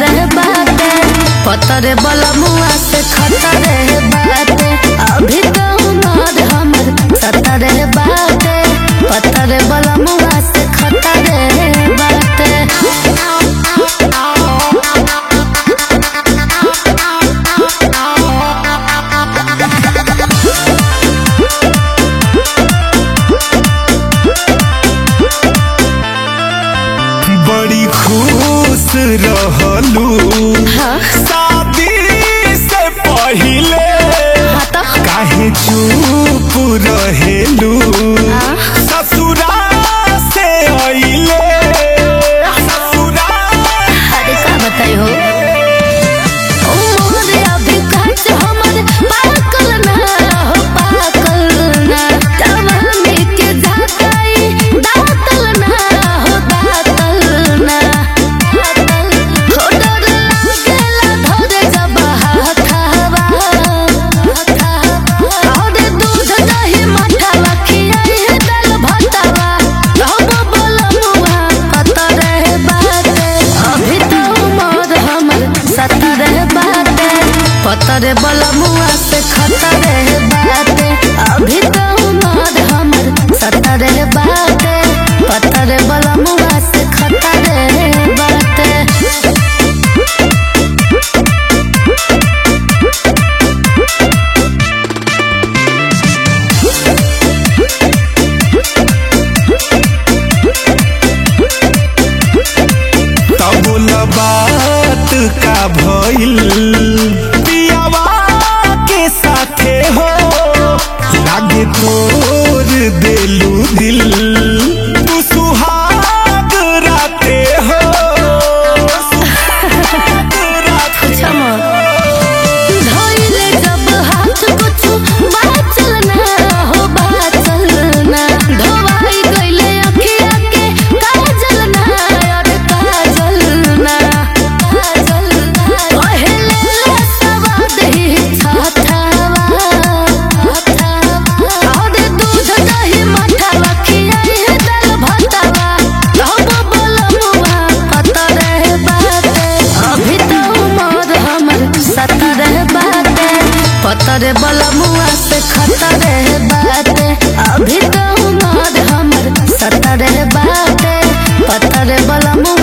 सतरे बाटे पतरे बलमुआ से खतरे बाटे अभी तो उमर हमर सतरे बाटे पतरे बलमुआ से खतरे बाटे। बड़ी खुश रहलू शादी से पहिले काहे चुप रहेलू ससुरा से आइले ससुरा। अरे का बताई हो उमर अभी काच हमर पाकल ना हो पाकल ना जवानी के झाकाई दातल ना हो दातल ना हो डर लागेला धरे जब हाथावा और दूध दही मठावा खियाई दाल भातावा रहबो बोलमुआ कतरे बाटे अभी तो उमर हमर सतरे बाटे पतरे बलमुआ से खतरे बाटे अभी तो उमर हमर सतरे बाटे पतरे बलमुआ से खतरे बाटे। तब बात का भइल पियावा के साथे हो लागे तोर देलू दिल तू सुहाग राते हो धोइले जब हाथ कुछ बाचल ना हो बाचल ना धोवाई गइले अखिया के काजल ना और काजल ना काजल पहले सवाद ही छाठावा और दूध दही मठावा खियाई दाल भातावा रहबो बोलमुआ कतरे बाटे अभी तो उमर हमर सतरे बाटे पतरे बलमुआ से खतरे बाटे अभी तो उमर हमर सतरे बाटे पतरे बलमुआ